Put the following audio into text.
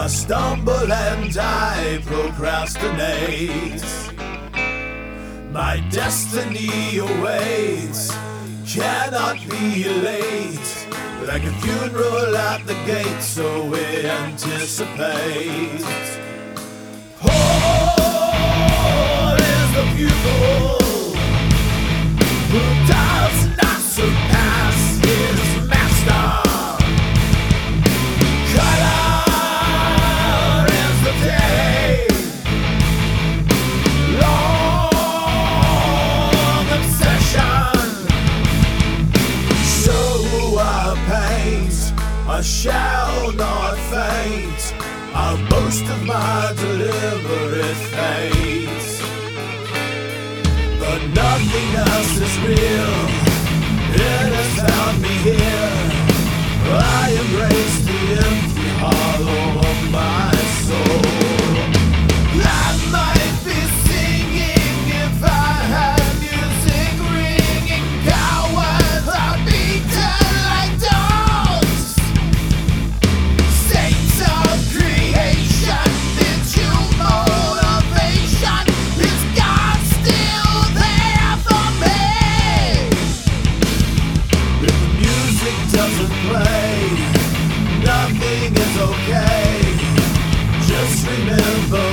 I stumble and I procrastinate. My destiny awaits, cannot be late. Like a funeral at the gate, so we anticipate. Paul is the pupil who does not surpass his master. Color is the day, long obsession. So I paint, I shall not faint. I'll boast of my deliberate fate. But nothing else is real, it has found me here. I embrace the empty hollow of my soul. I might be singing if I had music ringing. Cowards are beaten like dogs. Saints of creation, did you motivation? Is God still there for me? If the music doesn't play, nothing is okay. Just remember